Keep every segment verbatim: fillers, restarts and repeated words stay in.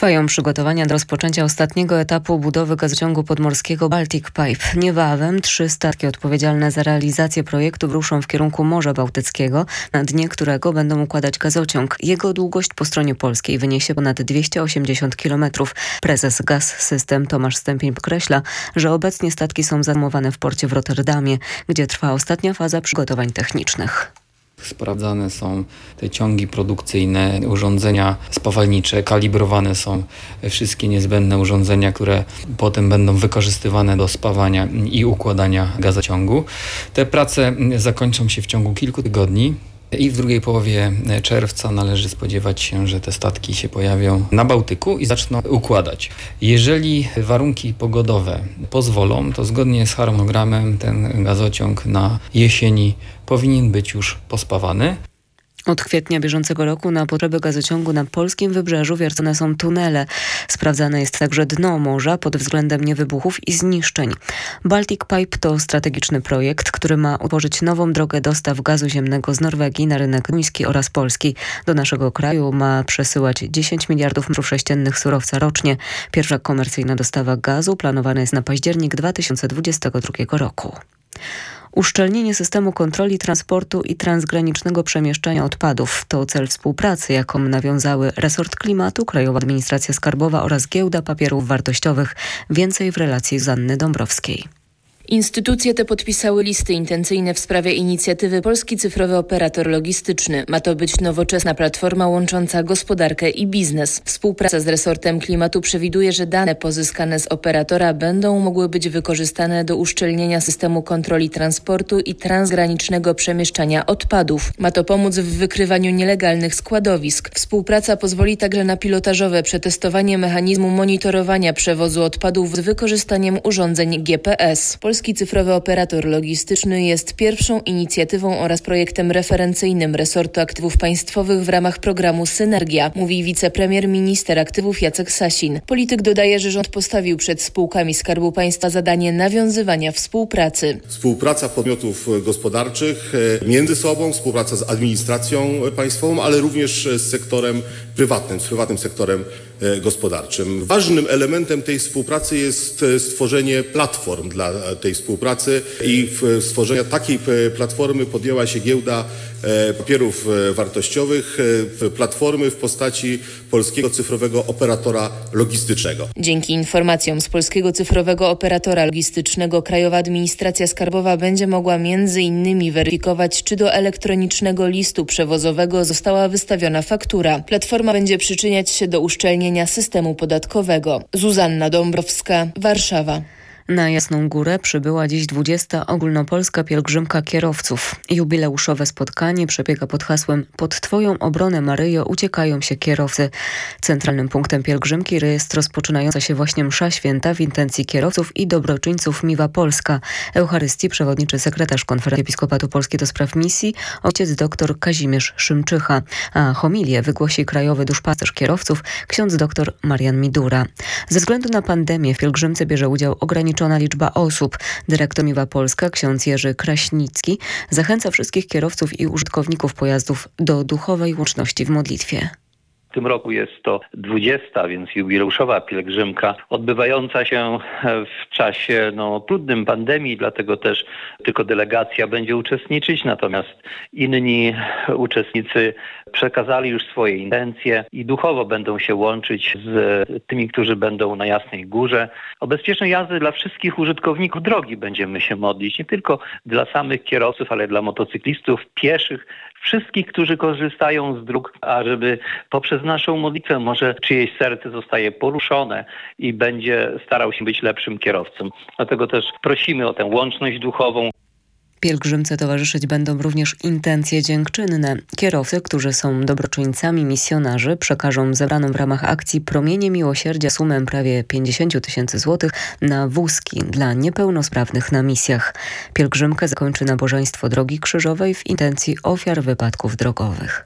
Trwają przygotowania do rozpoczęcia ostatniego etapu budowy gazociągu podmorskiego Baltic Pipe. Niebawem trzy statki odpowiedzialne za realizację projektu wyruszą w kierunku Morza Bałtyckiego, na dnie którego będą układać gazociąg. Jego długość po stronie polskiej wyniesie ponad dwieście osiemdziesiąt kilometrów. Prezes Gaz System Tomasz Stępień podkreśla, że obecnie statki są zamowane w porcie w Rotterdamie, gdzie trwa ostatnia faza przygotowań technicznych. Sprawdzane są te ciągi produkcyjne, urządzenia spawalnicze, kalibrowane są wszystkie niezbędne urządzenia, które potem będą wykorzystywane do spawania i układania gazociągu. Te prace zakończą się w ciągu kilku tygodni. I w drugiej połowie czerwca należy spodziewać się, że te statki się pojawią na Bałtyku i zaczną układać. Jeżeli warunki pogodowe pozwolą, to zgodnie z harmonogramem ten gazociąg na jesieni powinien być już pospawany. Od kwietnia bieżącego roku na potrzeby gazociągu na polskim wybrzeżu wiercone są tunele. Sprawdzane jest także dno morza pod względem niewybuchów i zniszczeń. Baltic Pipe to strategiczny projekt, który ma utworzyć nową drogę dostaw gazu ziemnego z Norwegii na rynek duński oraz polski. Do naszego kraju ma przesyłać dziesięć miliardów metrów sześciennych surowca rocznie. Pierwsza komercyjna dostawa gazu planowana jest na październik dwa tysiące dwudziestego drugiego roku. Uszczelnienie systemu kontroli transportu i transgranicznego przemieszczania odpadów to cel współpracy, jaką nawiązały resort klimatu, Krajowa Administracja Skarbowa oraz Giełda Papierów Wartościowych. Więcej w relacji Zuzanny Dąbrowskiej. Instytucje te podpisały listy intencyjne w sprawie inicjatywy Polski Cyfrowy Operator Logistyczny. Ma to być nowoczesna platforma łącząca gospodarkę i biznes. Współpraca z resortem klimatu przewiduje, że dane pozyskane z operatora będą mogły być wykorzystane do uszczelnienia systemu kontroli transportu i transgranicznego przemieszczania odpadów. Ma to pomóc w wykrywaniu nielegalnych składowisk. Współpraca pozwoli także na pilotażowe przetestowanie mechanizmu monitorowania przewozu odpadów z wykorzystaniem urządzeń G P S. Polski Cyfrowy Operator Logistyczny jest pierwszą inicjatywą oraz projektem referencyjnym resortu aktywów państwowych w ramach programu Synergia, mówi wicepremier minister aktywów Jacek Sasin. Polityk dodaje, że rząd postawił przed spółkami Skarbu Państwa zadanie nawiązywania współpracy. Współpraca podmiotów gospodarczych między sobą, współpraca z administracją państwową, ale również z sektorem prywatnym, z prywatnym sektorem gospodarczym. Ważnym elementem tej współpracy jest stworzenie platform dla tej współpracy i w stworzenia takiej platformy podjęła się Giełda Papierów Wartościowych, platformy w postaci Polskiego Cyfrowego Operatora Logistycznego. Dzięki informacjom z Polskiego Cyfrowego Operatora Logistycznego Krajowa Administracja Skarbowa będzie mogła między innymi weryfikować, czy do elektronicznego listu przewozowego została wystawiona faktura. Platforma będzie przyczyniać się do uszczelnienia systemu podatkowego. Zuzanna Dąbrowska, Warszawa. Na Jasną Górę przybyła dziś dwudziesta ogólnopolska pielgrzymka kierowców. Jubileuszowe spotkanie przebiega pod hasłem „Pod Twoją obronę, Maryjo, uciekają się kierowcy”. Centralnym punktem pielgrzymki jest rozpoczynająca się właśnie msza święta w intencji kierowców i dobroczyńców Miła Polska. Eucharystii przewodniczy sekretarz Konferencji Episkopatu Polski do spraw misji, ojciec dr Kazimierz Szymczycha, a homilię wygłosi krajowy duszpasterz kierowców, ksiądz dr Marian Midura. Ze względu na pandemię w pielgrzymce bierze udział ograniczony liczba osób. Dyrektor Miła Polska, ksiądz Jerzy Kraśnicki, zachęca wszystkich kierowców i użytkowników pojazdów do duchowej łączności w modlitwie. W tym roku jest to dwudziesta, więc jubileuszowa pielgrzymka odbywająca się w czasie no, trudnym pandemii, dlatego też tylko delegacja będzie uczestniczyć, natomiast inni uczestnicy przekazali już swoje intencje i duchowo będą się łączyć z tymi, którzy będą na Jasnej Górze. O bezpiecznej jazdy dla wszystkich użytkowników drogi będziemy się modlić, nie tylko dla samych kierowców, ale dla motocyklistów, pieszych, wszystkich, którzy korzystają z dróg, a żeby poprzez naszą modlitwę może czyjeś serce zostaje poruszone i będzie starał się być lepszym kierowcą. Dlatego też prosimy o tę łączność duchową. Pielgrzymce towarzyszyć będą również intencje dziękczynne. Kierowcy, którzy są dobroczyńcami misjonarzy, przekażą zebraną w ramach akcji Promienie Miłosierdzia sumę prawie pięćdziesiąt tysięcy złotych na wózki dla niepełnosprawnych na misjach. Pielgrzymkę zakończy nabożeństwo Drogi Krzyżowej w intencji ofiar wypadków drogowych.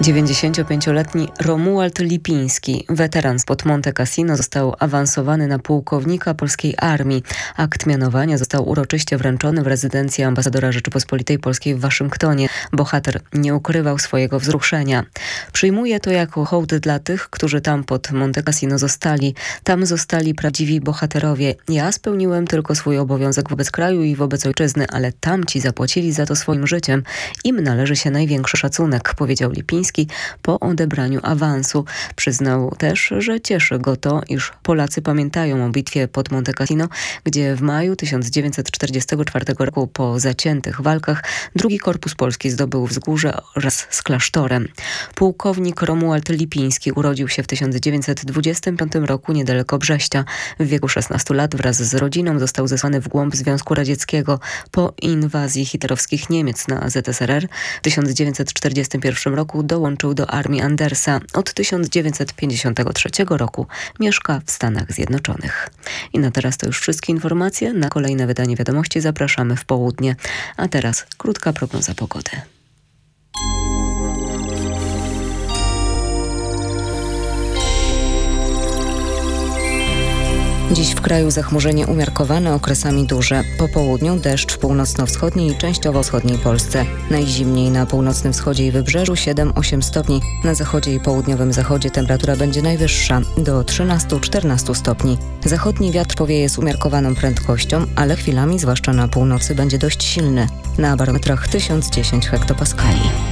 dziewięćdziesięciopięcioletni Romuald Lipiński, weteran spod Monte Cassino, został awansowany na pułkownika polskiej armii. Akt mianowania został uroczyście wręczony w rezydencji ambasadora Rzeczypospolitej Polskiej w Waszyngtonie. Bohater nie ukrywał swojego wzruszenia. Przyjmuje to jako hołd dla tych, którzy tam pod Monte Cassino zostali. Tam zostali prawdziwi bohaterowie. Ja spełniłem tylko swój obowiązek wobec kraju i wobec ojczyzny, ale tamci zapłacili za to swoim życiem. Im należy się największy szacunek, powiedział Lipiński po odebraniu awansu. Przyznał też, że cieszy go to, iż Polacy pamiętają o bitwie pod Monte Cassino, gdzie w maju tysiąc dziewięćset czterdziestego czwartego roku po zaciętych walkach drugi Korpus Polski zdobył wzgórze wraz z klasztorem. Pułkownik Romuald Lipiński urodził się w tysiąc dziewięćset dwudziestym piątym roku niedaleko Brześcia. W wieku szesnastu lat wraz z rodziną został zesłany w głąb Związku Radzieckiego. Po inwazji hitlerowskich Niemiec na Z S R R w tysiąc dziewięćset czterdziestym pierwszym roku dołączył do armii Andersa. Od tysiąc dziewięćset pięćdziesiątego trzeciego roku mieszka w Stanach Zjednoczonych. I na teraz to już wszystkie informacje. Na kolejne wydanie Wiadomości zapraszamy w południe. A teraz krótka prognoza pogody. Dziś w kraju zachmurzenie umiarkowane, okresami duże. Po południu deszcz w północno-wschodniej i częściowo wschodniej Polsce. Najzimniej na północnym wschodzie i wybrzeżu siedem osiem stopni. Na zachodzie i południowym zachodzie temperatura będzie najwyższa do trzynastu do czternastu stopni. Zachodni wiatr powieje z umiarkowaną prędkością, ale chwilami, zwłaszcza na północy, będzie dość silny. Na barometrach tysiąc dziesięć hektopaskali.